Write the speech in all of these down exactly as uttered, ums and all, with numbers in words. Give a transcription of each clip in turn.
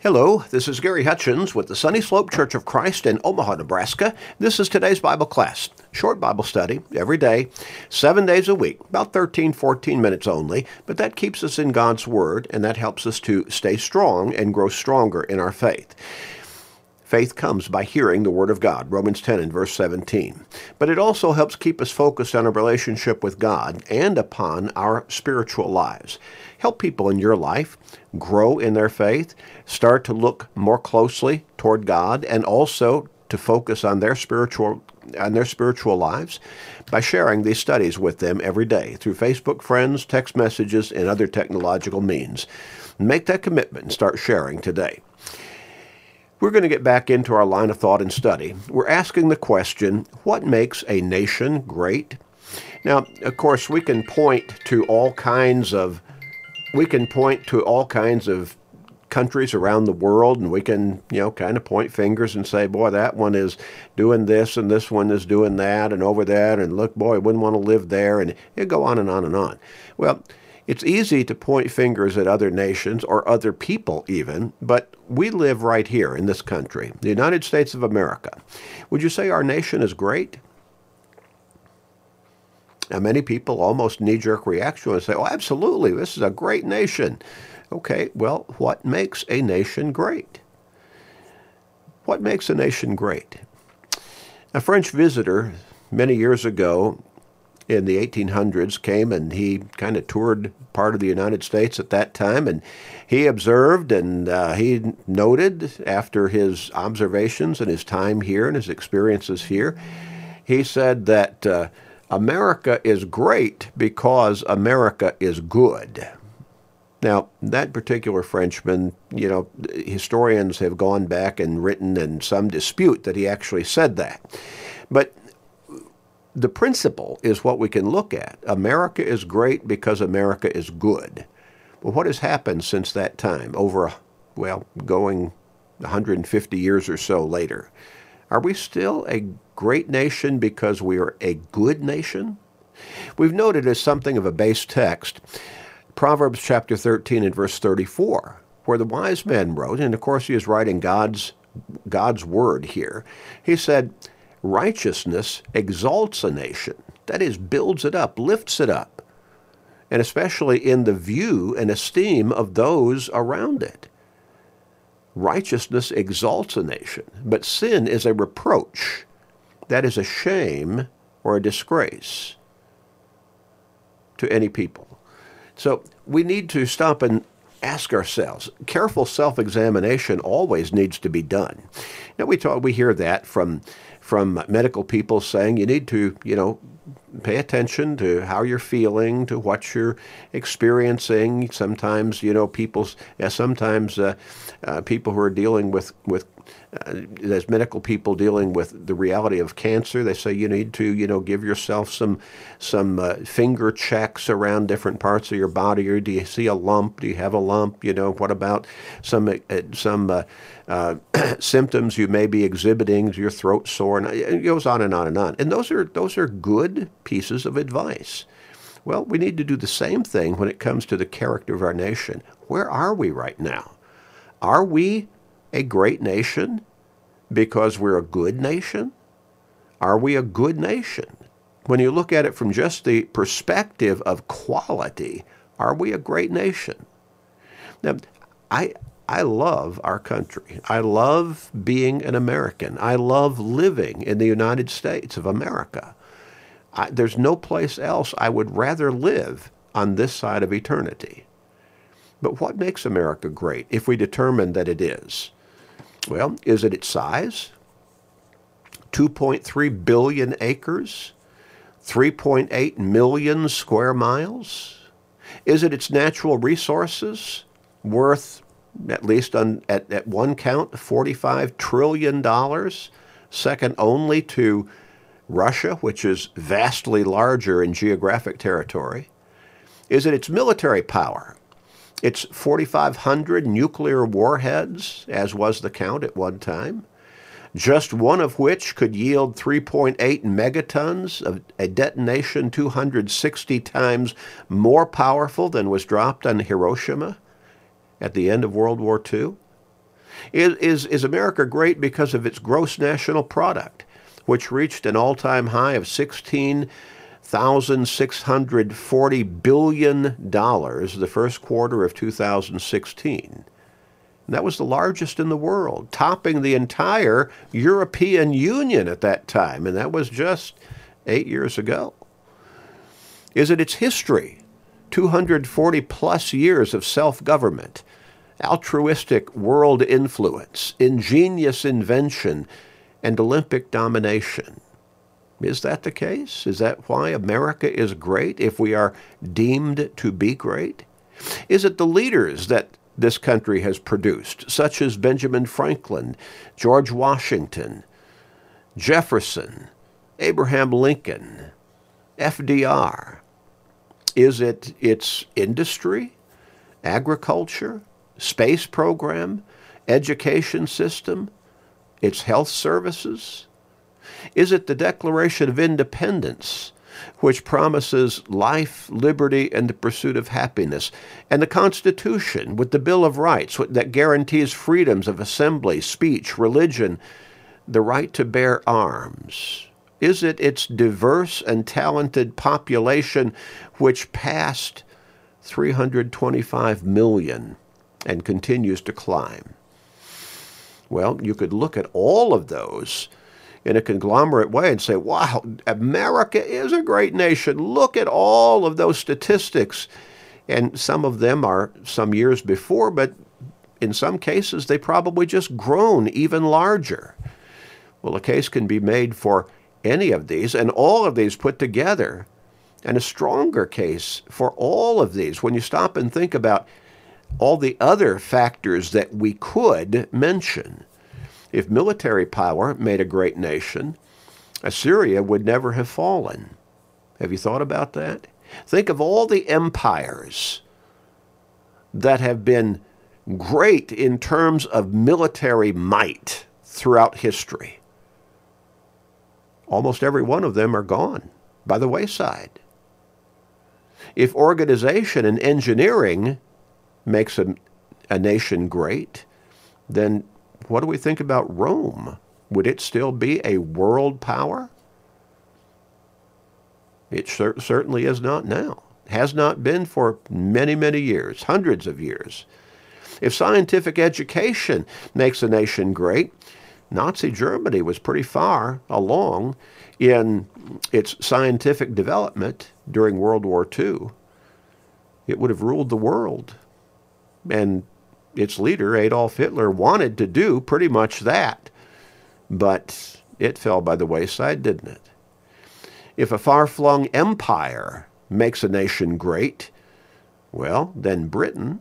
Hello, this is Gary Hutchins with the Sunny Slope Church of Christ in Omaha, Nebraska. This is today's Bible class. Short Bible study every day, seven days a week, about thirteen, fourteen minutes only, but that keeps us in God's Word, and that helps us to stay strong and grow stronger in our faith. Faith comes by hearing the Word of God, Romans ten and verse seventeen. But it also helps keep us focused on a relationship with God and upon our spiritual lives. Help people in your life grow in their faith, start to look more closely toward God, and also to focus on their spiritual on their spiritual lives by sharing these studies with them every day through Facebook friends, text messages, and other technological means. Make that commitment and start sharing today. We're going to get back into our line of thought and study. We're asking the question, what makes a nation great? Now, of course, we can point to all kinds of we can point to all kinds of countries around the world, and we can, you know, kind of point fingers and say, boy, that one is doing this, and this one is doing that, and over that, and look, boy, I wouldn't want to live there, and it go on and on and on. Well, it's easy to point fingers at other nations or other people even, but we live right here in this country, the United States of America. Would you say our nation is great? Now, many people almost knee-jerk reaction and say, oh, absolutely, this is a great nation. Okay, well, what makes a nation great? What makes a nation great? A French visitor many years ago in the eighteen hundreds came, and he kind of toured part of the United States at that time, and he observed and uh, he noted after his observations and his time here and his experiences here, he said that uh, America is great because America is good. Now, that particular Frenchman, you know, historians have gone back and written and some dispute that he actually said that. But the principle is what we can look at. America is great because America is good. Well, what has happened since that time, over, well, going one hundred fifty years or so later? Are we still a great nation because we are a good nation? We've noted as something of a base text, Proverbs chapter thirteen and verse thirty-four, where the wise man wrote, and of course he is writing God's, God's word here. He said, righteousness exalts a nation, that is, builds it up, lifts it up, and especially in the view and esteem of those around it. Righteousness exalts a nation, but sin is a reproach. That is a shame or a disgrace to any people. So we need to stop and ask ourselves. Careful self-examination always needs to be done. Now we talk, we hear that from from medical people saying you need to, you know, pay attention to how you're feeling, to what you're experiencing. Sometimes, you know, people's, yeah, sometimes uh, uh, people who are dealing with, with uh, as medical people dealing with the reality of cancer, they say you need to, you know, give yourself some some uh, finger checks around different parts of your body. Or do you see a lump? Do you have a lump? You know, what about some uh, some uh, uh, symptoms you may be exhibiting? Is your throat sore? And it goes on and on and on. And those are those are good pieces of advice. Well, we need to do the same thing when it comes to the character of our nation. Where are we right now? Are we a great nation because we're a good nation? Are we a good nation? When you look at it from just the perspective of quality, are we a great nation? Now, I I love our country. I love being an American. I love living in the United States of America. I, there's no place else I would rather live on this side of eternity. But what makes America great if we determine that it is? Well, is it its size? two point three billion acres? three point eight million square miles? Is it its natural resources, worth, at least on, at, at one count, forty-five trillion dollars, second only to Russia, which is vastly larger in geographic territory? Is it its military power? It's forty-five hundred nuclear warheads, as was the count at one time, just one of which could yield three point eight megatons, of a detonation two hundred sixty times more powerful than was dropped on Hiroshima at the end of World War Two. Is, is, is America great because of its gross national product, which reached an all-time high of sixteen thousand six hundred forty billion dollars the first quarter of two thousand sixteen? And that was the largest in the world, topping the entire European Union at that time, and that was just eight years ago. Is it its history? two hundred forty plus years of self-government, altruistic world influence, ingenious invention, and Olympic domination. Is that the case? Is that why America is great, if we are deemed to be great? Is it the leaders that this country has produced, such as Benjamin Franklin, George Washington, Jefferson, Abraham Lincoln, F D R? Is it its industry, agriculture, space program, education system, its health services? Is it the Declaration of Independence, which promises life, liberty, and the pursuit of happiness, and the Constitution with the Bill of Rights that guarantees freedoms of assembly, speech, religion, the right to bear arms? Is it its diverse and talented population, which passed three hundred twenty-five million and continues to climb? Well, you could look at all of those in a conglomerate way and say, wow, America is a great nation. Look at all of those statistics. And some of them are some years before, but in some cases, they probably just grown even larger. Well, a case can be made for any of these, and all of these put together, and a stronger case for all of these when you stop and think about all the other factors that we could mention. If military power made a great nation, Assyria would never have fallen. Have you thought about that? Think of all the empires that have been great in terms of military might throughout history. Almost every one of them are gone by the wayside. If organization and engineering makes a, a nation great, then what do we think about Rome? Would it still be a world power? It cer- certainly is not now. Has not been for many, many years, hundreds of years. If scientific education makes a nation great, Nazi Germany was pretty far along in its scientific development during World War Two. It would have ruled the world. And its leader, Adolf Hitler, wanted to do pretty much that. But it fell by the wayside, didn't it? If a far-flung empire makes a nation great, well, then Britain,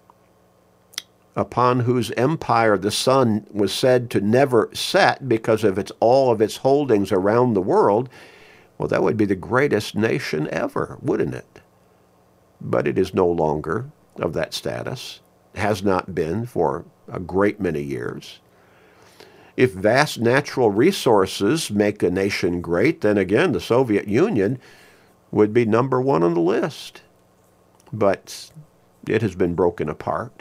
upon whose empire the sun was said to never set because of its all of its holdings around the world, well, that would be the greatest nation ever, wouldn't it? But it is no longer of that status, has not been for a great many years. If vast natural resources make a nation great, then again, the Soviet Union would be number one on the list. But it has been broken apart.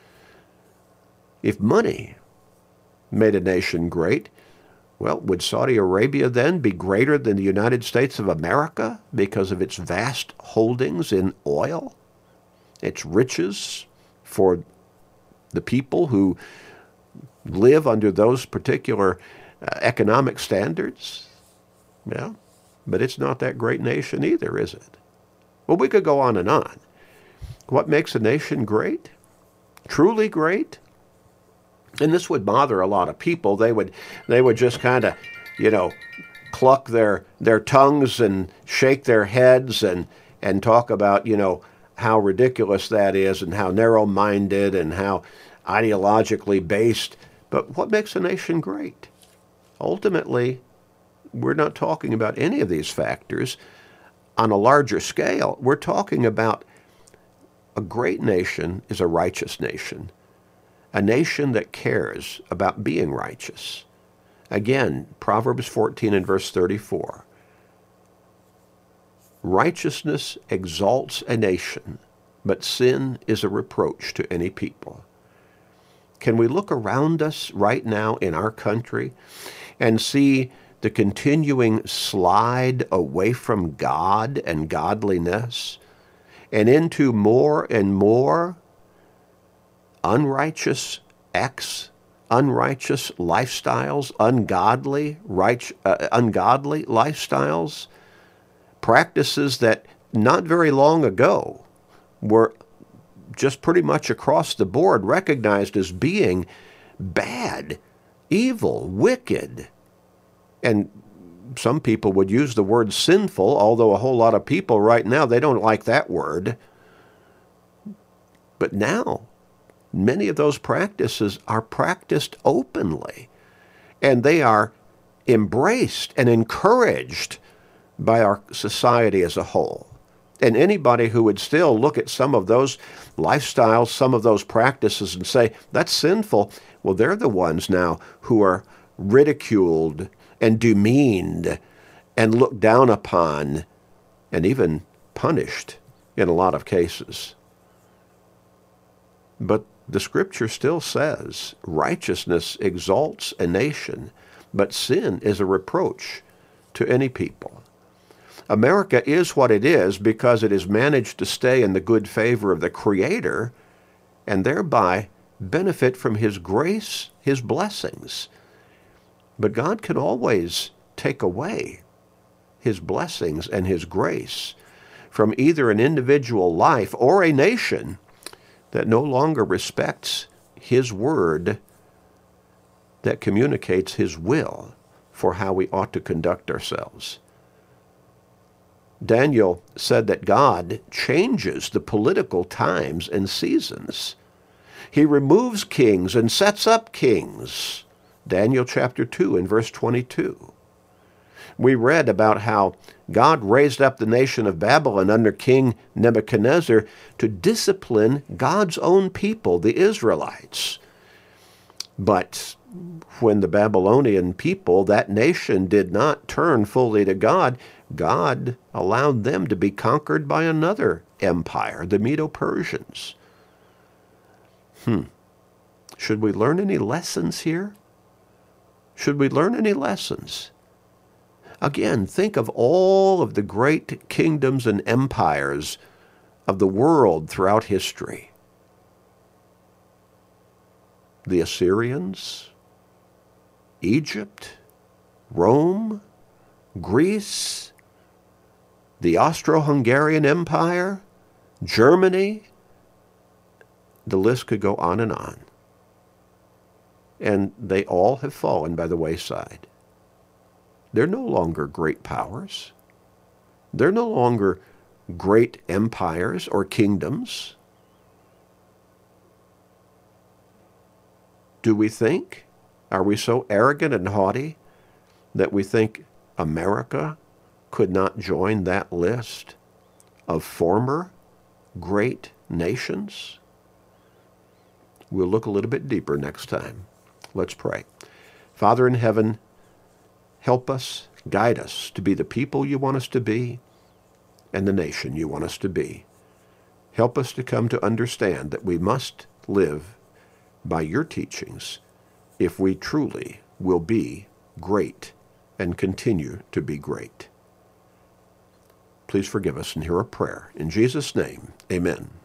If money made a nation great, well, would Saudi Arabia then be greater than the United States of America because of its vast holdings in oil, its riches for the people who live under those particular uh, economic standards? Yeah, but it's not that great nation either, is it? Well, we could go on and on. What makes a nation great? Truly great? And this would bother a lot of people. They would they would just kind of, you know, cluck their their tongues and shake their heads and and talk about, you know, how ridiculous that is and how narrow-minded and how ideologically based. But what makes a nation great? Ultimately, we're not talking about any of these factors on a larger scale. We're talking about a great nation is a righteous nation. A nation that cares about being righteous. Again, Proverbs fourteen and verse thirty-four. Righteousness exalts a nation, but sin is a reproach to any people. Can we look around us right now in our country and see the continuing slide away from God and godliness and into more and more unrighteous acts, unrighteous lifestyles, ungodly, right, uh, ungodly lifestyles, practices that not very long ago were just pretty much across the board recognized as being bad, evil, wicked. And some people would use the word sinful, although a whole lot of people right now, they don't like that word. But now, many of those practices are practiced openly, and they are embraced and encouraged by our society as a whole. And anybody who would still look at some of those lifestyles, some of those practices and say, that's sinful, well, they're the ones now who are ridiculed and demeaned and looked down upon and even punished in a lot of cases. But the Scripture still says righteousness exalts a nation, but sin is a reproach to any people. America is what it is because it has managed to stay in the good favor of the Creator and thereby benefit from His grace, His blessings. But God can always take away His blessings and His grace from either an individual life or a nation that no longer respects His word, that communicates His will for how we ought to conduct ourselves. Daniel said that God changes the political times and seasons. He removes kings and sets up kings. Daniel chapter two and verse twenty-two. We read about how God raised up the nation of Babylon under King Nebuchadnezzar to discipline God's own people, the Israelites. But when the Babylonian people, that nation, did not turn fully to God, God allowed them to be conquered by another empire, the Medo-Persians. Hmm. Should we learn any lessons here? Should we learn any lessons? Again, think of all of the great kingdoms and empires of the world throughout history. The Assyrians, Egypt, Rome, Greece, the Austro-Hungarian Empire, Germany. The list could go on and on. And they all have fallen by the wayside. They're no longer great powers. They're no longer great empires or kingdoms. Do we think? Are we so arrogant and haughty that we think America could not join that list of former great nations? We'll look a little bit deeper next time. Let's pray. Father in heaven, help us, guide us to be the people you want us to be and the nation you want us to be. Help us to come to understand that we must live by your teachings if we truly will be great and continue to be great. Please forgive us and hear our prayer. In Jesus' name, amen.